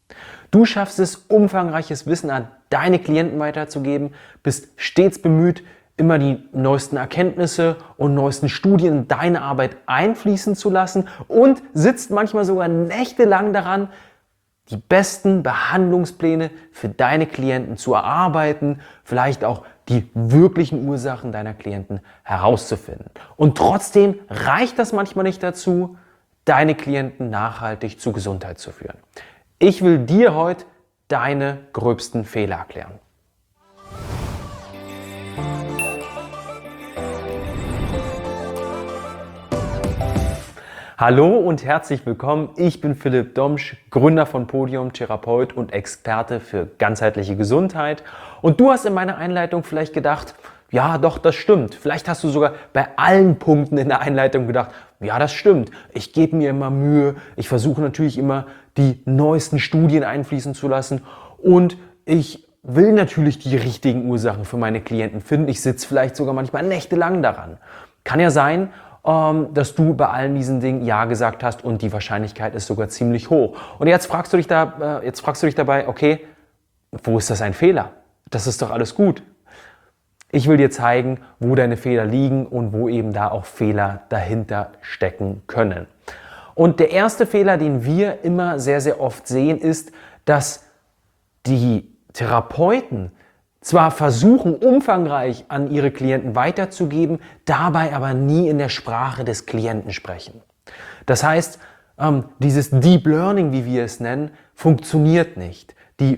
Du schaffst es, umfangreiches Wissen an deine Klienten weiterzugeben, bist stets bemüht, immer die neuesten Erkenntnisse und neuesten Studien in deine Arbeit einfließen zu lassen und sitzt manchmal sogar nächtelang daran, die besten Behandlungspläne für deine Klienten zu erarbeiten, vielleicht auch die wirklichen Ursachen deiner Klienten herauszufinden. Und trotzdem reicht das manchmal nicht dazu, deine Klienten nachhaltig zur Gesundheit zu führen. Ich will dir heute deine gröbsten Fehler erklären. Hallo und herzlich willkommen. Ich bin Philipp Domsch, Gründer von Podium, Therapeut und Experte für ganzheitliche Gesundheit. Und du hast in meiner Einleitung vielleicht gedacht, ja doch, das stimmt. Vielleicht hast du sogar bei allen Punkten in der Einleitung gedacht, ja das stimmt. Ich gebe mir immer Mühe. Ich versuche natürlich immer die neuesten Studien einfließen zu lassen. Und ich will natürlich die richtigen Ursachen für meine Klienten finden. Ich sitze vielleicht sogar manchmal nächtelang daran. Kann ja sein, dass du bei allen diesen Dingen Ja gesagt hast und die Wahrscheinlichkeit ist sogar ziemlich hoch. Und jetzt fragst du dich dabei, okay, wo ist das ein Fehler? Das ist doch alles gut. Ich will dir zeigen, wo deine Fehler liegen und wo eben da auch Fehler dahinter stecken können. Und der erste Fehler, den wir immer sehr, sehr oft sehen, ist, dass die Therapeuten zwar versuchen, umfangreich an ihre Klienten weiterzugeben, dabei aber nie in der Sprache des Klienten sprechen. Das heißt, dieses Deep Learning, wie wir es nennen, funktioniert nicht.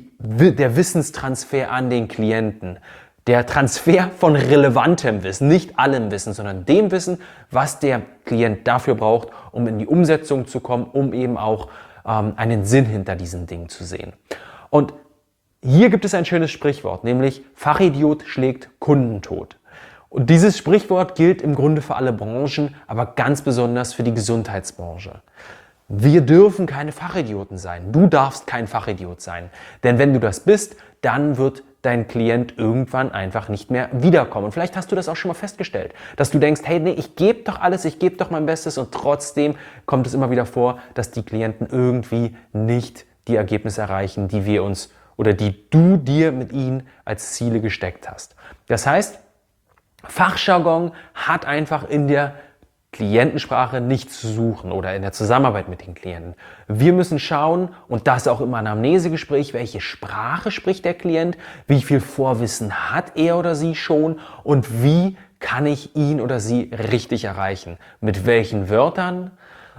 Der Wissenstransfer an den Klienten, der Transfer von relevantem Wissen, nicht allem Wissen, sondern dem Wissen, was der Klient dafür braucht, um in die Umsetzung zu kommen, um eben auch einen Sinn hinter diesen Dingen zu sehen. Und hier gibt es ein schönes Sprichwort, nämlich Fachidiot schlägt Kundentod. Und dieses Sprichwort gilt im Grunde für alle Branchen, aber ganz besonders für die Gesundheitsbranche. Wir dürfen keine Fachidioten sein. Du darfst kein Fachidiot sein. Denn wenn du das bist, dann wird dein Klient irgendwann einfach nicht mehr wiederkommen. Und vielleicht hast du das auch schon mal festgestellt, dass du denkst, hey, nee, ich gebe doch alles, ich gebe doch mein Bestes und trotzdem kommt es immer wieder vor, dass die Klienten irgendwie nicht die Ergebnisse erreichen, die wir uns oder die du dir mit ihnen als Ziele gesteckt hast. Das heißt, Fachjargon hat einfach in der Klientensprache nichts zu suchen oder in der Zusammenarbeit mit den Klienten. Wir müssen schauen, und das auch im Anamnesegespräch, welche Sprache spricht der Klient, wie viel Vorwissen hat er oder sie schon und wie kann ich ihn oder sie richtig erreichen. Mit welchen Wörtern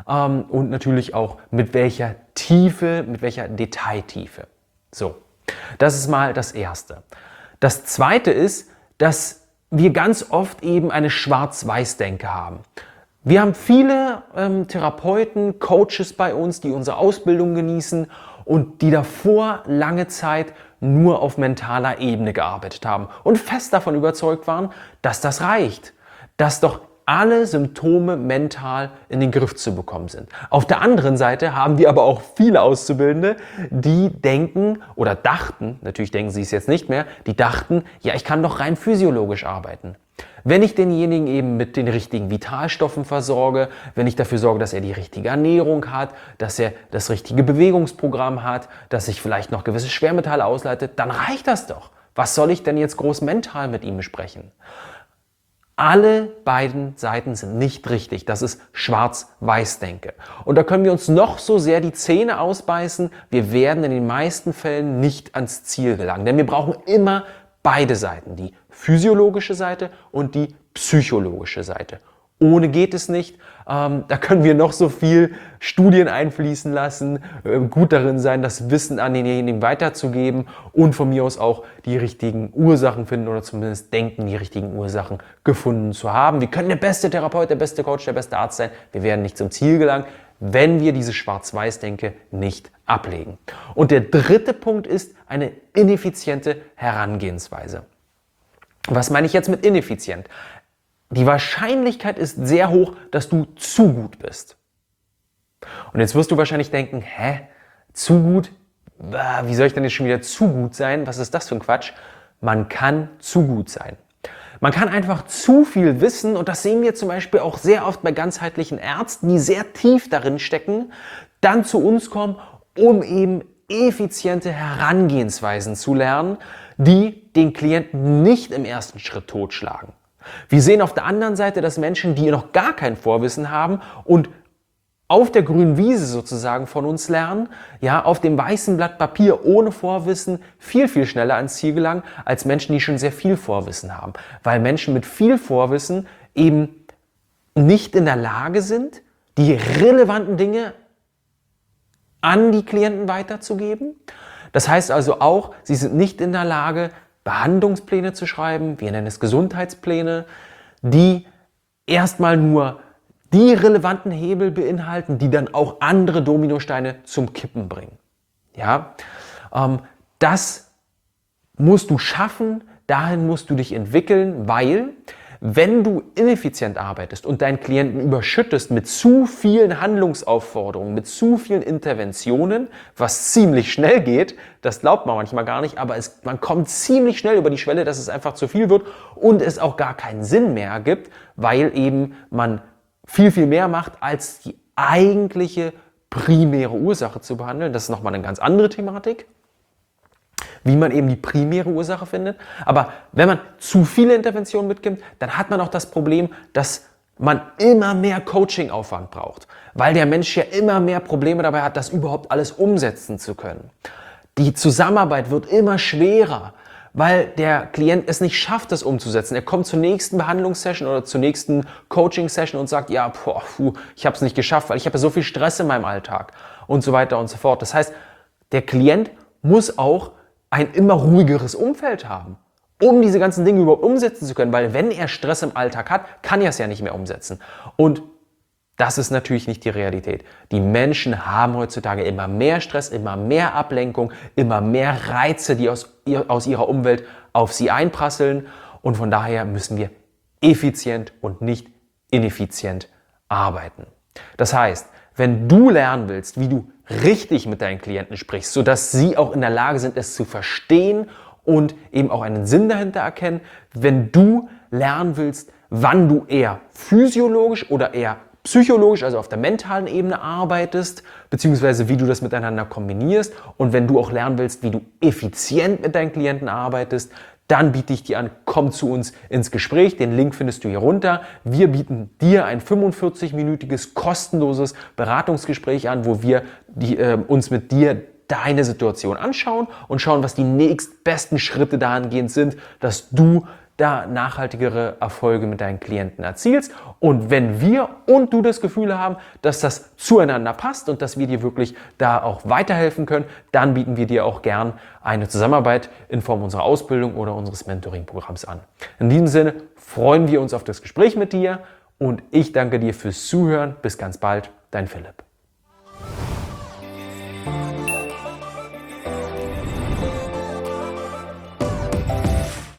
und natürlich auch mit welcher Tiefe, mit welcher Detailtiefe. So, das ist mal das Erste. Das Zweite ist, dass wir ganz oft eben eine Schwarz-Weiß-Denke haben. Wir haben viele Therapeuten, Coaches bei uns, die unsere Ausbildung genießen und die davor lange Zeit nur auf mentaler Ebene gearbeitet haben und fest davon überzeugt waren, dass das reicht, dass doch alle Symptome mental in den Griff zu bekommen sind. Auf der anderen Seite haben wir aber auch viele Auszubildende, die denken oder dachten, natürlich denken sie es jetzt nicht mehr, die dachten, ja, ich kann doch rein physiologisch arbeiten. Wenn ich denjenigen eben mit den richtigen Vitalstoffen versorge, wenn ich dafür sorge, dass er die richtige Ernährung hat, dass er das richtige Bewegungsprogramm hat, dass ich vielleicht noch gewisse Schwermetalle ausleite, dann reicht das doch. Was soll ich denn jetzt groß mental mit ihm besprechen? Alle beiden Seiten sind nicht richtig. Das ist Schwarz-Weiß-Denke. Und da können wir uns noch so sehr die Zähne ausbeißen. Wir werden in den meisten Fällen nicht ans Ziel gelangen. Denn wir brauchen immer beide Seiten. Die physiologische Seite und die psychologische Seite. Ohne geht es nicht. Da können wir noch so viel Studien einfließen lassen, gut darin sein, das Wissen an denjenigen weiterzugeben und von mir aus auch die richtigen Ursachen finden oder zumindest denken, die richtigen Ursachen gefunden zu haben. Wir können der beste Therapeut, der beste Coach, der beste Arzt sein. Wir werden nicht zum Ziel gelangen, wenn wir diese Schwarz-Weiß-Denke nicht ablegen. Und der dritte Punkt ist eine ineffiziente Herangehensweise. Was meine ich jetzt mit ineffizient? Die Wahrscheinlichkeit ist sehr hoch, dass du zu gut bist. Und jetzt wirst du wahrscheinlich denken, zu gut? Wie soll ich denn jetzt schon wieder zu gut sein? Was ist das für ein Quatsch? Man kann zu gut sein. Man kann einfach zu viel wissen und das sehen wir zum Beispiel auch sehr oft bei ganzheitlichen Ärzten, die sehr tief darin stecken, dann zu uns kommen, um eben effiziente Herangehensweisen zu lernen, die den Klienten nicht im ersten Schritt totschlagen. Wir sehen auf der anderen Seite, dass Menschen, die noch gar kein Vorwissen haben und auf der grünen Wiese sozusagen von uns lernen, ja, auf dem weißen Blatt Papier ohne Vorwissen viel, viel schneller ans Ziel gelangen, als Menschen, die schon sehr viel Vorwissen haben. Weil Menschen mit viel Vorwissen eben nicht in der Lage sind, die relevanten Dinge an die Klienten weiterzugeben. Das heißt also auch, sie sind nicht in der Lage, Behandlungspläne zu schreiben, wir nennen es Gesundheitspläne, die erstmal nur die relevanten Hebel beinhalten, die dann auch andere Dominosteine zum Kippen bringen. Ja? Das musst du schaffen, dahin musst du dich entwickeln, weil wenn du ineffizient arbeitest und deinen Klienten überschüttest mit zu vielen Handlungsaufforderungen, mit zu vielen Interventionen, was ziemlich schnell geht, das glaubt man manchmal gar nicht, aber man kommt ziemlich schnell über die Schwelle, dass es einfach zu viel wird und es auch gar keinen Sinn mehr ergibt, weil eben man viel, viel mehr macht, als die eigentliche primäre Ursache zu behandeln. Das ist nochmal eine ganz andere Thematik, wie man eben die primäre Ursache findet. Aber wenn man zu viele Interventionen mitgibt, dann hat man auch das Problem, dass man immer mehr Coaching-Aufwand braucht, weil der Mensch ja immer mehr Probleme dabei hat, das überhaupt alles umsetzen zu können. Die Zusammenarbeit wird immer schwerer, weil der Klient es nicht schafft, das umzusetzen. Er kommt zur nächsten Behandlungssession oder zur nächsten Coaching-Session und sagt, ja, ich habe es nicht geschafft, weil ich habe ja so viel Stress in meinem Alltag und so weiter und so fort. Das heißt, der Klient muss auch ein immer ruhigeres Umfeld haben, um diese ganzen Dinge überhaupt umsetzen zu können, weil wenn er Stress im Alltag hat, kann er es ja nicht mehr umsetzen. Und das ist natürlich nicht die Realität. Die Menschen haben heutzutage immer mehr Stress, immer mehr Ablenkung, immer mehr Reize, die aus ihrer Umwelt auf sie einprasseln. Und von daher müssen wir effizient und nicht ineffizient arbeiten. Das heißt, wenn du lernen willst, wie du richtig mit deinen Klienten sprichst, sodass sie auch in der Lage sind, es zu verstehen und eben auch einen Sinn dahinter erkennen, wenn du lernen willst, wann du eher physiologisch oder eher psychologisch, also auf der mentalen Ebene arbeitest, beziehungsweise wie du das miteinander kombinierst und wenn du auch lernen willst, wie du effizient mit deinen Klienten arbeitest, dann biete ich dir an, komm zu uns ins Gespräch. Den Link findest du hier runter. Wir bieten dir ein 45-minütiges kostenloses Beratungsgespräch an, wo wir uns mit dir deine Situation anschauen und schauen, was die nächstbesten Schritte dahingehend sind, dass du da nachhaltigere Erfolge mit deinen Klienten erzielst. Und wenn wir und du das Gefühl haben, dass das zueinander passt und dass wir dir wirklich da auch weiterhelfen können, dann bieten wir dir auch gern eine Zusammenarbeit in Form unserer Ausbildung oder unseres Mentoring-Programms an. In diesem Sinne freuen wir uns auf das Gespräch mit dir und ich danke dir fürs Zuhören. Bis ganz bald, dein Philipp.